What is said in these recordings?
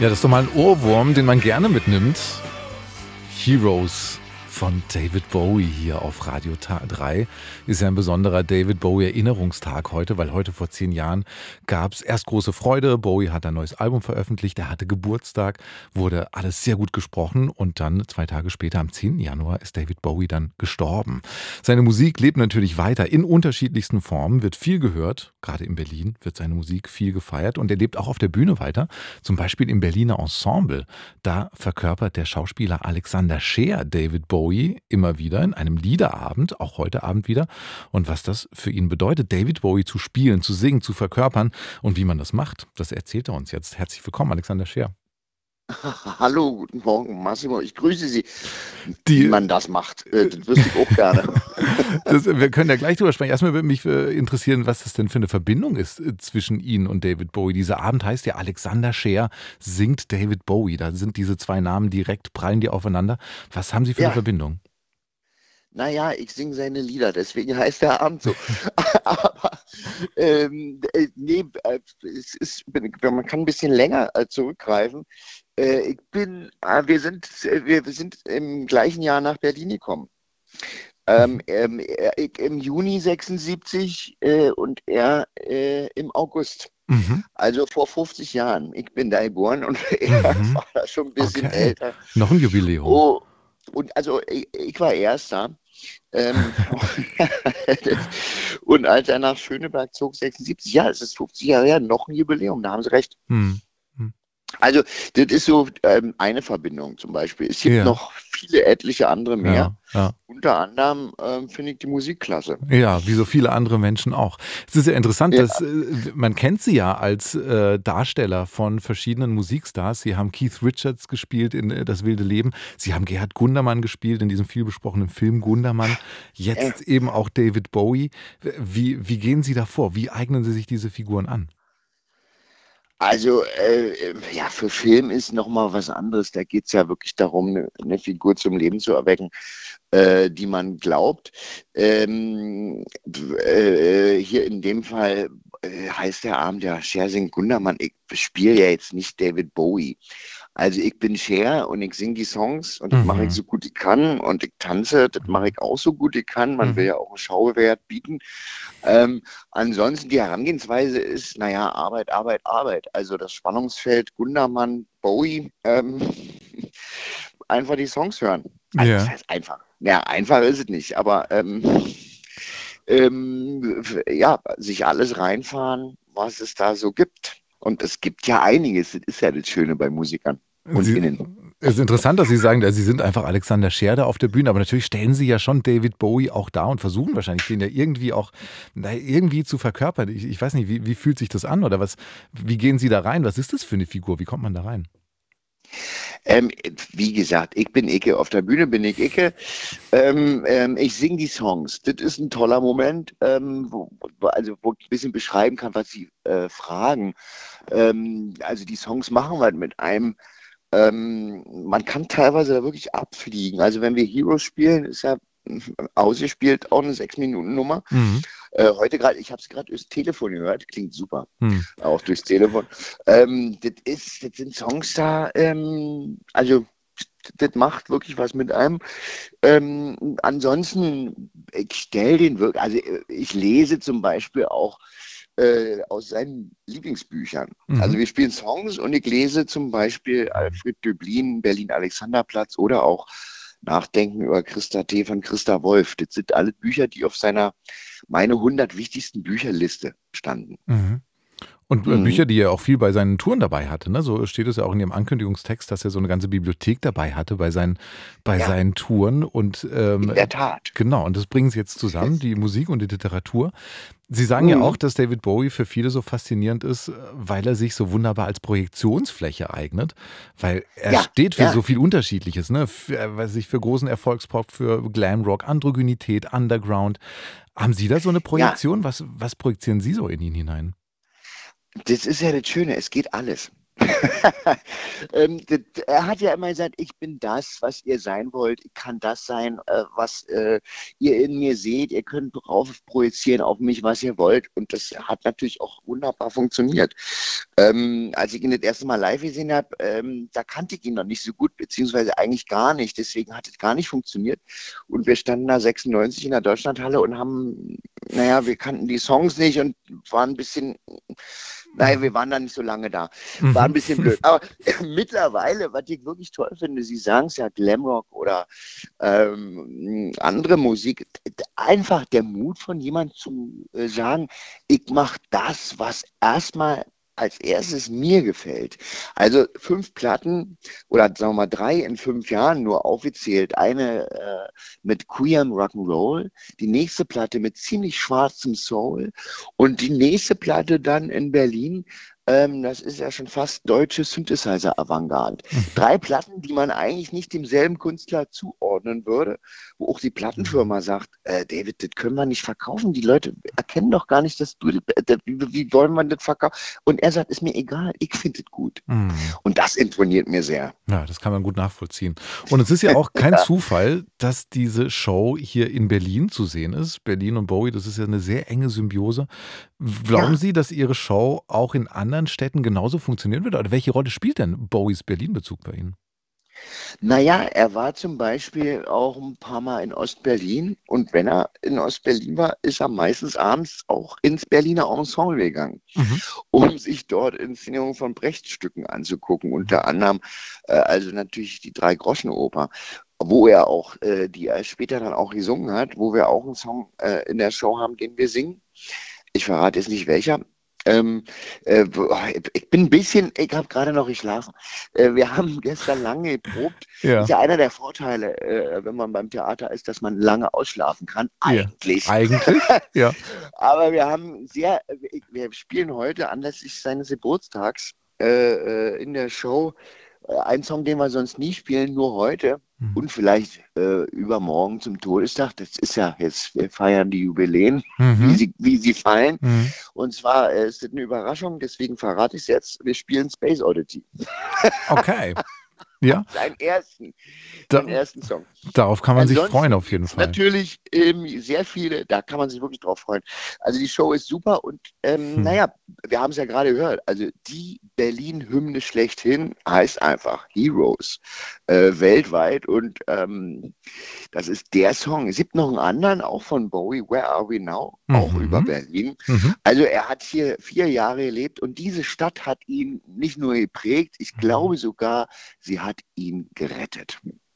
Ja, das ist doch mal ein Ohrwurm, den man gerne mitnimmt. Heroes von David Bowie hier auf Radio 3. Ist ja ein besonderer David Bowie-Erinnerungstag heute, weil heute vor 10 Jahren gab es erst große Freude. Bowie hat ein neues Album veröffentlicht, er hatte Geburtstag, wurde alles sehr gut gesprochen und dann 2 Tage später, am 10. Januar, ist David Bowie dann gestorben. Seine Musik lebt natürlich weiter in unterschiedlichsten Formen, wird viel gehört, gerade in Berlin wird seine Musik viel gefeiert und er lebt auch auf der Bühne weiter, zum Beispiel im Berliner Ensemble. Da verkörpert der Schauspieler Alexander Scheer David Bowie immer wieder in einem Liederabend, auch heute Abend wieder. Und was das für ihn bedeutet, David Bowie zu spielen, zu singen, zu verkörpern und wie man das macht, das erzählt er uns jetzt. Herzlich willkommen, Alexander Scheer. Hallo, guten Morgen, Massimo. Ich grüße Sie. Wie Die, man das macht, das wüsste ich auch gerne. wir können ja gleich drüber sprechen. Erstmal würde mich interessieren, was das denn für eine Verbindung ist zwischen Ihnen und David Bowie. Dieser Abend heißt ja Alexander Scheer singt David Bowie. Da sind diese zwei Namen direkt, prallen die aufeinander. Was haben Sie für eine Ja, Verbindung? naja, ich singe seine Lieder, deswegen heißt der Abend so. Aber nee, man kann ein bisschen länger zurückgreifen. Wir sind im gleichen Jahr nach Berlin gekommen. Ich im Juni 76 und er im August. Mhm. Also vor 50 Jahren. Ich bin da geboren und er Mhm. war da schon ein bisschen Okay. älter. Noch ein Jubiläum. Oh, und also ich war Erster. Ähm, und als er nach Schöneberg zog, 76, ja, es ist 50 Jahre her, noch ein Jubiläum, da haben Sie recht. Hm. Hm. Also, das ist so eine Verbindung zum Beispiel. Es gibt Ja, noch viele etliche andere mehr. ja, ja. Unter anderem finde ich die Musik klasse. Ja, wie so viele andere Menschen auch. Es ist ja interessant, Ja, dass man kennt sie ja als Darsteller von verschiedenen Musikstars. Sie haben Keith Richards gespielt in Das wilde Leben. Sie haben Gerhard Gundermann gespielt in diesem vielbesprochenen Film Gundermann. äh, Jetzt eben auch David Bowie. Wie gehen Sie da vor? Wie eignen Sie sich diese Figuren an? also, ja, für Film ist nochmal was anderes. Da geht es ja wirklich darum, eine Figur zum Leben zu erwecken, die man glaubt. Hier in dem Fall heißt der Abend ja Schersing Gundermann. Ich spiele ja jetzt nicht David Bowie. Also ich bin Cher und ich singe die Songs und das mache ich Mhm. so gut ich kann und ich tanze, das mache Mhm. ich auch so gut ich kann. Man will Mhm. ja auch einen Schauwert bieten. Ansonsten die Herangehensweise ist, naja, Arbeit, Arbeit, Arbeit. Also das Spannungsfeld Gundermann, Bowie, einfach die Songs hören. Also was Ja. heißt einfach? Ja, einfach ist es nicht, aber ja, sich alles reinfahren, was es da so gibt. Und es gibt ja einiges, das ist ja das Schöne bei Musikern und Sie, Innen. es ist interessant, dass Sie sagen, Sie sind einfach Alexander Scheer da auf der Bühne, aber natürlich stellen Sie ja schon David Bowie auch da und versuchen wahrscheinlich den ja irgendwie auch irgendwie zu verkörpern. Ich weiß nicht, wie fühlt sich das an oder wie gehen Sie da rein? Was ist das für eine Figur? Wie kommt man da rein? Ähm, Wie gesagt, ich bin Icke, auf der Bühne bin ich Icke. Ich singe die Songs. Das ist ein toller Moment, wo ich ein bisschen beschreiben kann, was Sie fragen. Also die Songs machen was mit einem. Man kann teilweise da wirklich abfliegen. Also wenn wir Heroes spielen, ist ja ausgespielt auch eine 6-Minuten-Nummer. Mhm. Heute gerade, ich habe es gerade durchs Telefon gehört, klingt super, Mhm. auch durchs Telefon. Das sind Songs da, also das macht wirklich was mit einem. Ansonsten, ich stelle den wirklich, also ich lese zum Beispiel auch aus seinen Lieblingsbüchern. Also Mhm. wir spielen Songs und ich lese zum Beispiel Alfred Döblin, Berlin-Alexanderplatz oder auch Nachdenken über Christa T. von Christa Wolf. Das sind alle Bücher, die auf seiner meine 100 wichtigsten Bücherliste standen. Mhm. Und Bücher, Mhm. die er auch viel bei seinen Touren dabei hatte. Ne? So steht es ja auch in Ihrem Ankündigungstext, dass er so eine ganze Bibliothek dabei hatte bei Ja, seinen Touren. Und in der Tat. genau, und das bringen Sie jetzt zusammen, die Musik und die Literatur. Sie sagen ja auch, Mhm. dass David Bowie für viele so faszinierend ist, weil er sich so wunderbar als Projektionsfläche eignet, weil er Ja, steht für ja, so viel Unterschiedliches, ne? Weiß ich, für großen Erfolgspop, für Glamrock, Androgynität, Underground. Haben Sie da so eine ja. Projektion? Was projizieren Sie so in ihn hinein? Das ist ja das Schöne, es geht alles. Er hat ja immer gesagt, ich bin das, was ihr sein wollt. Ich kann das sein, was ihr in mir seht. Ihr könnt drauf projizieren auf mich, was ihr wollt. Und das hat natürlich auch wunderbar funktioniert. Als ich ihn das erste Mal live gesehen habe, da kannte ich ihn noch nicht so gut, beziehungsweise eigentlich gar nicht. Deswegen hat es gar nicht funktioniert. Und wir standen da 96 in der Deutschlandhalle und haben, naja, wir kannten die Songs nicht und waren ein bisschen, naja, wir waren da nicht so lange da. War ein bisschen blöd. Aber mittlerweile, was ich wirklich toll finde, Sie sagen es ja, Glamrock oder andere Musik, einfach der Mut von jemandem zu sagen, ich mache das, was erstmal als erstes mir gefällt. Also 5 Platten oder sagen wir mal 3 in 5 Jahren nur aufgezählt. Eine mit queerem Rock'n'Roll, die nächste Platte mit ziemlich schwarzem Soul und die nächste Platte dann in Berlin. Das ist ja schon fast deutsche Synthesizer-Avantgarde. 3 Platten, die man eigentlich nicht demselben Künstler zuordnen würde, wo auch die Plattenfirma sagt, David, das können wir nicht verkaufen. Die Leute erkennen doch gar nicht, dass du, wie wollen wir das verkaufen? Und er sagt, ist mir egal, ich finde es gut. Und das imponiert mir sehr. Ja, das kann man gut nachvollziehen. Und es ist ja auch kein Zufall, dass diese Show hier in Berlin zu sehen ist. Berlin und Bowie, das ist ja eine sehr enge Symbiose. Glauben Sie, dass Ihre Show auch in anderen Städten genauso funktionieren wird? Oder welche Rolle spielt denn Bowies Berlin-Bezug bei Ihnen? Naja, er war zum Beispiel auch ein paar Mal in Ostberlin und wenn er in Ostberlin war, ist er meistens abends auch ins Berliner Ensemble gegangen, um sich dort Inszenierungen von Brecht-Stücken anzugucken, unter anderem also natürlich die Drei-Groschen-Oper, wo er auch, die er später dann auch gesungen hat, wo wir auch einen Song in der Show haben, den wir singen. Ich verrate jetzt nicht welcher. Ich bin ein bisschen, ich habe gerade noch geschlafen. Wir haben gestern lange geprobt. Ja. Ist ja einer der Vorteile, wenn man beim Theater ist, dass man lange ausschlafen kann. Eigentlich. Ja. Eigentlich, ja. Aber wir spielen heute anlässlich seines Geburtstags in der Show einen Song, den wir sonst nie spielen, nur heute. Und vielleicht übermorgen zum Todestag. Das ist ja jetzt, wir feiern die Jubiläen, wie sie fallen. Und zwar ist das eine Überraschung, deswegen verrate ich es jetzt. Wir spielen Space Oddity. Okay. Ja. Seinen ersten Song. Darauf kann man sich freuen, auf jeden Fall. Natürlich sehr viele, da kann man sich wirklich drauf freuen. Also die Show ist super und naja, wir haben es ja gerade gehört. Also die Berlin-Hymne schlechthin heißt einfach Heroes weltweit und das ist der Song. Es gibt noch einen anderen, auch von Bowie, Where Are We Now? Auch über Berlin. Also er hat hier 4 Jahre gelebt und diese Stadt hat ihn nicht nur geprägt, ich glaube sogar, sie hat ihn gerettet.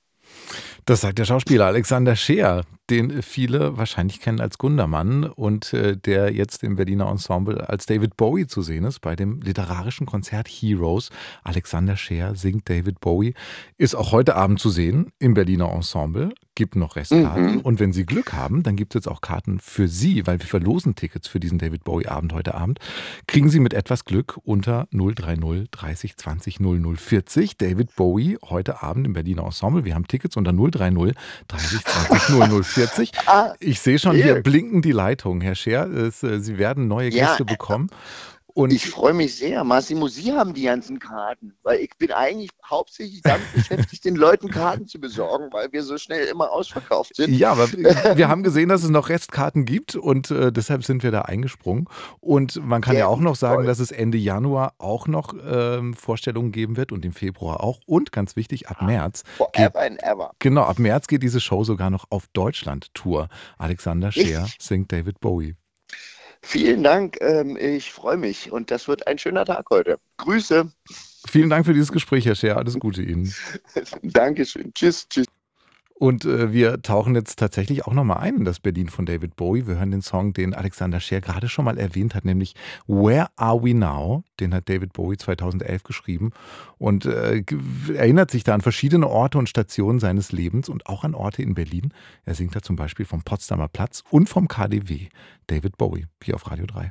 Das sagt der Schauspieler Alexander Scheer, den viele wahrscheinlich kennen als Gundermann und der jetzt im Berliner Ensemble als David Bowie zu sehen ist bei dem literarischen Konzert Heroes. Alexander Scheer singt David Bowie, ist auch heute Abend zu sehen im Berliner Ensemble, gibt noch Restkarten und wenn Sie Glück haben, dann gibt es jetzt auch Karten für Sie, weil wir verlosen Tickets für diesen David Bowie Abend heute Abend. Kriegen Sie mit etwas Glück unter 030 30 20 00 40 David Bowie heute Abend im Berliner Ensemble. Wir haben Tickets unter 030 30 20 00 40. Ich sehe schon, hier blinken die Leitungen, Herr Scheer. Sie werden neue Gäste bekommen. Und ich freue mich sehr. Massimo, Sie haben die ganzen Karten, weil ich bin eigentlich hauptsächlich damit beschäftigt, den Leuten Karten zu besorgen, weil wir so schnell immer ausverkauft sind. Ja, aber wir haben gesehen, dass es noch Restkarten gibt und deshalb sind wir da eingesprungen. Und man kann ja auch noch sagen, dass es Ende Januar auch noch Vorstellungen geben wird und im Februar auch. Und ganz wichtig, ab März. Forever and ever. Genau, ab März geht diese Show sogar noch auf Deutschland-Tour. Alexander Scheer singt David Bowie. Vielen Dank, ich freue mich und das wird ein schöner Tag heute. Grüße. Vielen Dank für dieses Gespräch, Herr Scheer. Alles Gute Ihnen. Dankeschön. Tschüss, tschüss. Und wir tauchen jetzt tatsächlich auch nochmal ein in das Berlin von David Bowie. Wir hören den Song, den Alexander Scheer gerade schon mal erwähnt hat, nämlich Where Are We Now? Den hat David Bowie 2011 geschrieben und erinnert sich da an verschiedene Orte und Stationen seines Lebens und auch an Orte in Berlin. Er singt da zum Beispiel vom Potsdamer Platz und vom KaDeWe. David Bowie, hier auf Radio 3.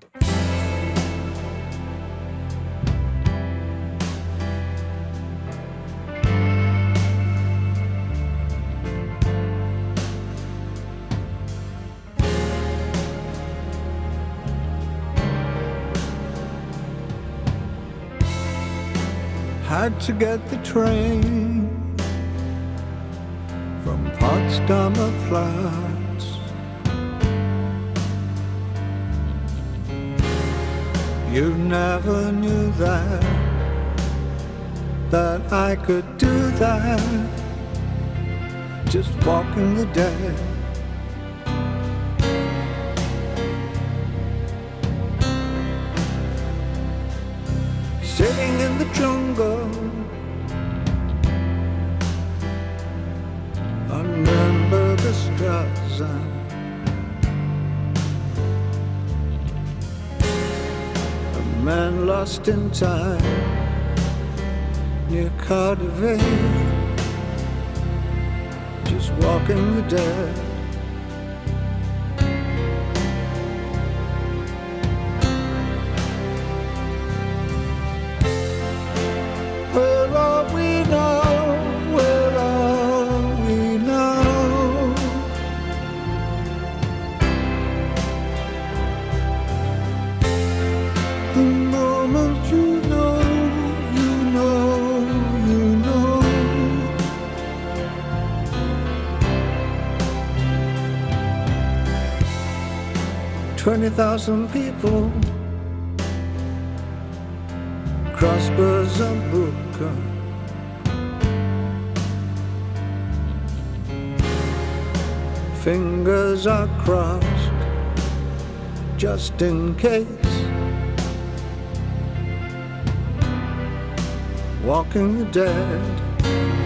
tried to get the train from Potsdamer Platz. You never knew that I could do that, just walking the dead. Sitting in the jungle on Nürnberger a man lost in time near Cardiff, just walking the dead. Where are we now? Where are we now? The moment you know, you know, you know. $20,000 people crossbars of Buka. Fingers are crossed just in case. Walking the dead.